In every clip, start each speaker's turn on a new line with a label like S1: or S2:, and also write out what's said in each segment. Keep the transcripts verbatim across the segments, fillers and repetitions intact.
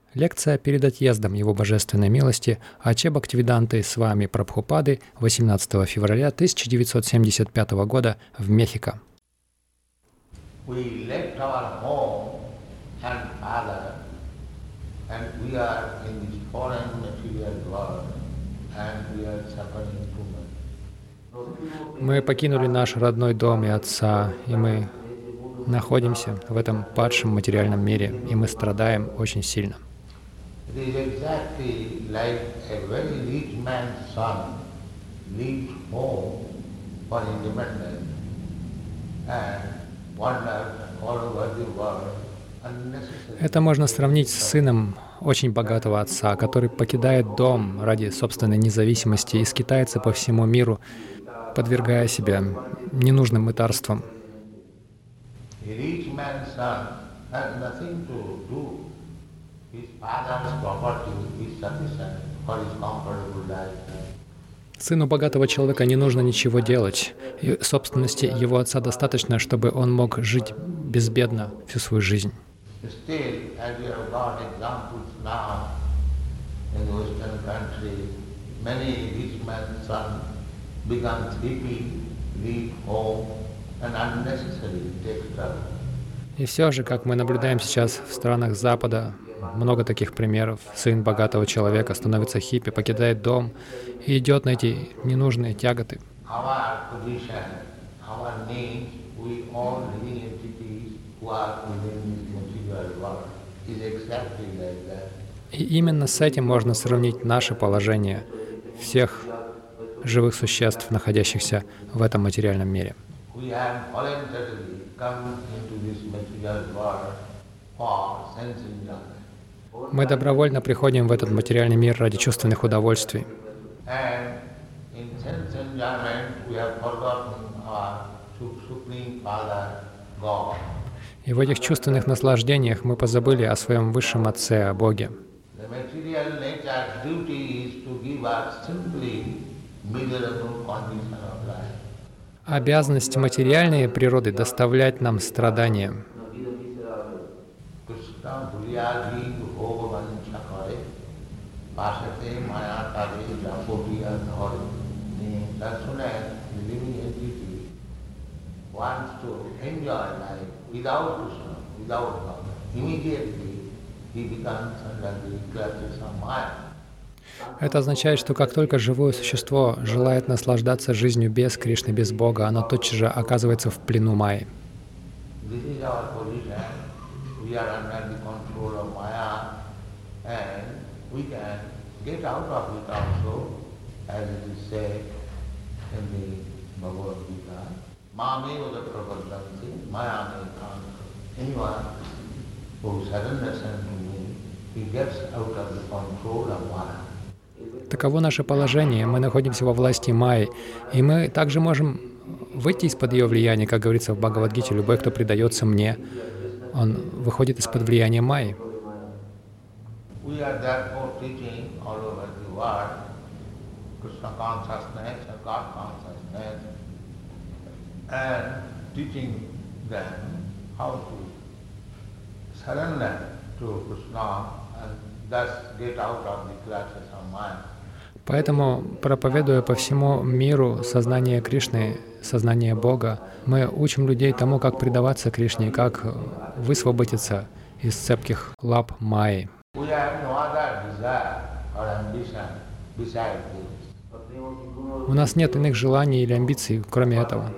S1: Лекция перед отъездом Его Божественной милости Аче Бхактивиданты с вами Прабхупады восемнадцатого февраля тысяча девятьсот семьдесят пятого года в Мехико.
S2: We left our home and father, and we are in this foreign material world, and we are suffering too much.
S1: Мы покинули наш родной дом и отца, и мы находимся в этом падшем материальном мире, и мы страдаем очень сильно.
S2: It is exactly like a very rich man's son leaves home for independence and wanders all over the world unnecessarily.
S1: Это можно сравнить с сыном очень богатого отца, который покидает дом ради собственной независимости и скитается по всему миру, подвергая себя ненужным мытарствам.
S2: A rich man's son has nothing to do. His father's property is sufficient for his comfortable life.
S1: Сыну богатого человека не нужно ничего делать, и собственности его отца достаточно, чтобы он мог жить безбедно всю свою жизнь.
S2: Still, as we have got examples now in the Western country, many rich men's sons become sleepy, leave home, and unnecessarily take trouble.
S1: И все же, как мы наблюдаем сейчас в странах Запада, много таких примеров. Сын богатого человека становится хиппи, покидает дом и идет на эти ненужные тяготы.
S2: Our position, our names, we all living entities who are within this material world is exactly like that.
S1: И именно с этим можно сравнить наше положение всех живых существ, находящихся в этом материальном мире.
S2: We have voluntarily come into this material world for sense enjoyment.
S1: Мы добровольно приходим в этот материальный мир ради чувственных удовольствий.
S2: And in sense enjoyment, we have forgotten our su- Supreme Father, God.
S1: И в этих чувственных наслаждениях мы позабыли о своем высшем Отце, о Боге.
S2: The material nature's duty is to give us simply miserable condition of life.
S1: Обязанность материальной природы — доставлять нам страдания.
S2: Krishna Bhuriyadi Bhogavan Chakare Pasate Maya Tade Japotiya Dhore. As soon as the living entity wants to enjoy life without Krishna, without God, immediately he becomes under the clutches of Maya.
S1: Это означает, что как только живое существо желает наслаждаться жизнью без Кришны, без Бога, оно тотчас же оказывается в плену Майи.
S2: This is our position. We are under the control of Maya, and we can get out of it also, as it is said in the Bhagavad Gita. Mame vada prapadanti, maya me kanta. Anyone who surrenders unto me, he gets out of the control of Maya.
S1: Таково наше положение. Мы находимся во власти Майи, и мы также можем выйти из-под ее влияния, как говорится в Бхагавад-гите: «Любой, кто предается мне, он выходит из-под влияния Майи».
S2: We are therefore teaching all over the world Krishna consciousness and God consciousness, and teaching them how to surrender to Krishna and thus get out of the clutches of Maya.
S1: Поэтому, проповедуя по всему миру сознание Кришны, сознание Бога, мы учим людей тому, как предаваться Кришне, как высвободиться из цепких лап Майи.
S2: We have no other desire or ambition besides this.
S1: У нас нет иных желаний или амбиций, кроме этого.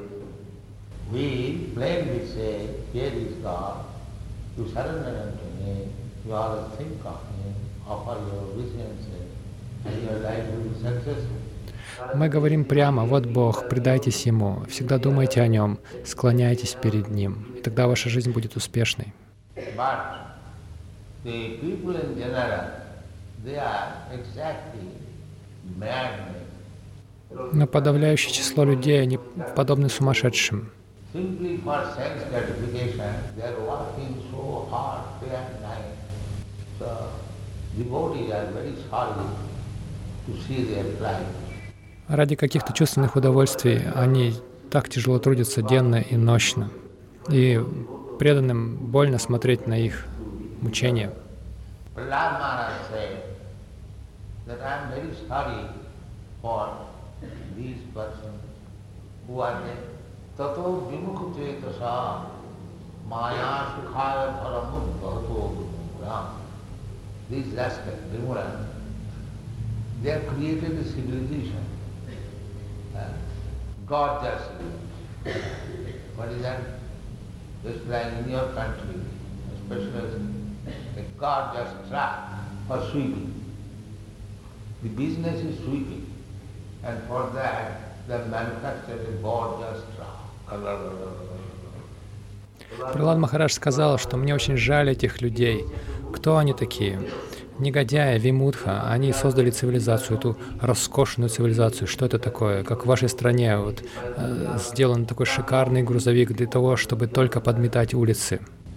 S2: We plainly say, here is God, you surrender unto me, you always think of me, offer your obeisances, and your life will be successful.
S1: Мы говорим прямо: вот Бог, предайтесь Ему, всегда думайте о Нем, склоняйтесь перед Ним, и тогда ваша жизнь будет успешной.
S2: But the people in general, they are exactly madmen.
S1: Но подавляющее число людей, они подобны сумасшедшим.
S2: Simply for sense gratification, they are working so hard day and night. So devotees are very sorry to see their plight.
S1: Ради каких-то чувственных удовольствий они так тяжело трудятся денно и нощно. И преданным больно смотреть на их мучения.
S2: Prahlad Maharaj said that I am very sorry for these persons who are there. Tato vimukchetasa maya sukhaya paramut bhavato vimuram. These rascals, Vimuran, they have created a civilization. Uh, God just civilization. What is that? Just like in your country, especially a God just trap for sweeping. The business is sweeping, and for that they manufactured a board just trap.
S1: Пралад Махарадж сказал, что мне очень жаль этих людей. Кто они такие? Негодяи, Вимудха. Они создали цивилизацию, эту роскошную цивилизацию. Что это такое? Как в вашей стране вот, э, сделан такой шикарный грузовик для того, чтобы только подметать улицы.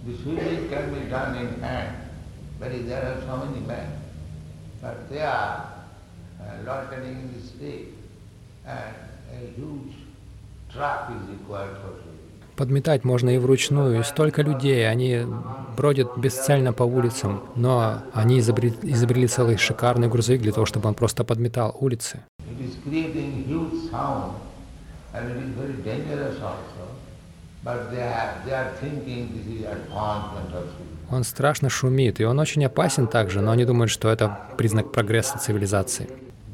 S1: Подметать можно и вручную, и столько людей, они бродят бесцельно по улицам, но они изобрели, изобрели целый шикарный грузовик для того, чтобы он просто подметал улицы. Он страшно шумит, и он очень опасен также, но они думают, что это признак прогресса цивилизации.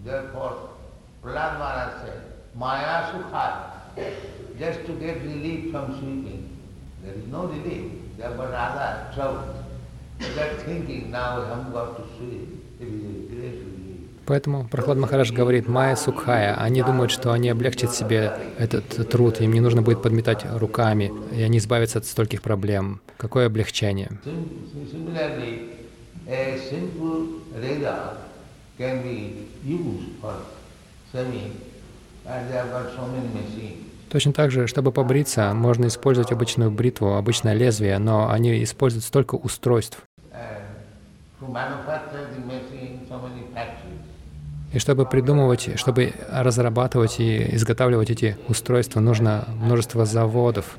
S2: Just to get relief from sweeping. There is no relief, there but rather trouble. They're thinking now I'm going to sweep. It is a great relief.
S1: Поэтому Прахлад Махарадж говорит «Майя Сукхая». Они думают, что они облегчат себе этот труд, им не нужно будет подметать руками, и они избавятся от стольких проблем. Какое облегчение?
S2: Similarly, a simple razor can be used for shaving, and they have got so many machines.
S1: Точно так же, чтобы побриться, можно использовать обычную бритву, обычное лезвие, но они используют столько устройств. И чтобы придумывать, чтобы разрабатывать и изготавливать эти устройства, нужно множество заводов.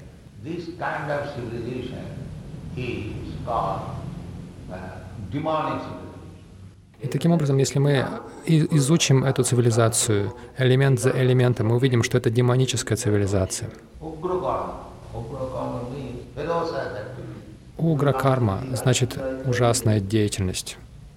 S1: И таким образом, если мы изучим эту цивилизацию элемент за элементом, мы увидим, что это демоническая цивилизация. Угра-карма значит ужасная деятельность.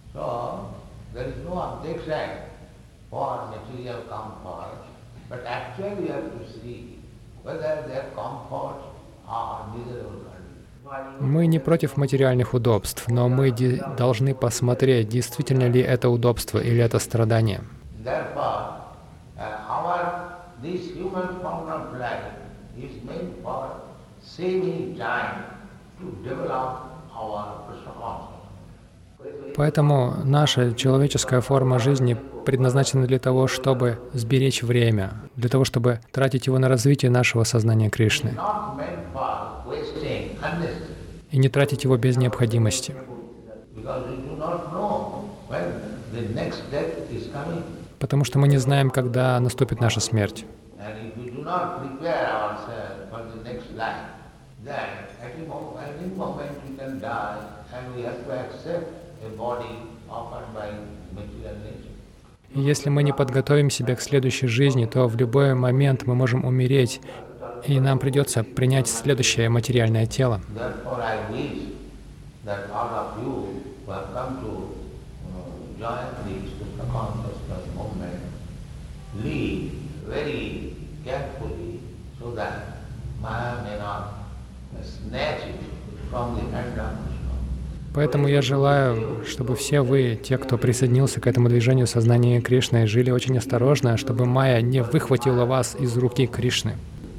S1: Мы не против материальных удобств, но мы должны посмотреть, действительно ли это удобство или это страдание. Поэтому наша человеческая форма жизни предназначена для того, чтобы сберечь время, для того, чтобы тратить его на развитие нашего сознания Кришны. И не тратить его без необходимости. Потому что мы не знаем, когда наступит наша смерть. И если мы не подготовим себя к следующей жизни, то в любой момент мы можем умереть, и нам придется принять следующее материальное тело. Поэтому я желаю, чтобы все вы, те, кто присоединился к этому движению сознания Кришны, жили очень осторожно, чтобы майя не выхватила вас из руки Кришны.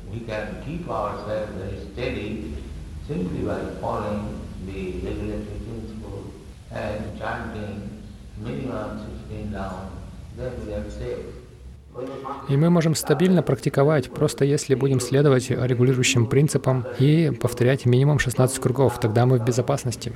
S1: И мы можем стабильно практиковать, просто если будем следовать регулирующим принципам и повторять минимум шестнадцать кругов, тогда мы в безопасности.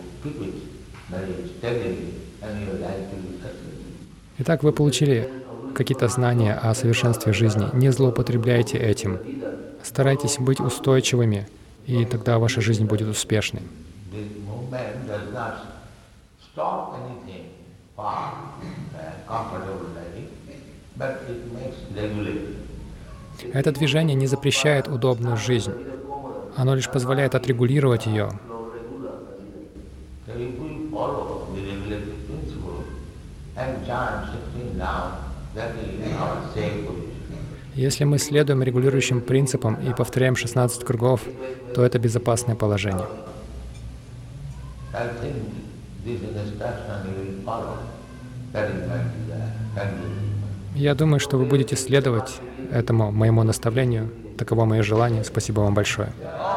S1: Итак, вы получили какие-то знания о совершенстве жизни, не злоупотребляйте этим. Старайтесь быть устойчивыми, и тогда ваша жизнь будет успешной. Это движение не запрещает удобную жизнь. Оно лишь позволяет отрегулировать ее. Если мы следуем регулирующим принципам и повторяем шестнадцать кругов, то это безопасное положение. Я думаю, что вы будете следовать этому моему наставлению. Таково мое желание. Спасибо вам большое.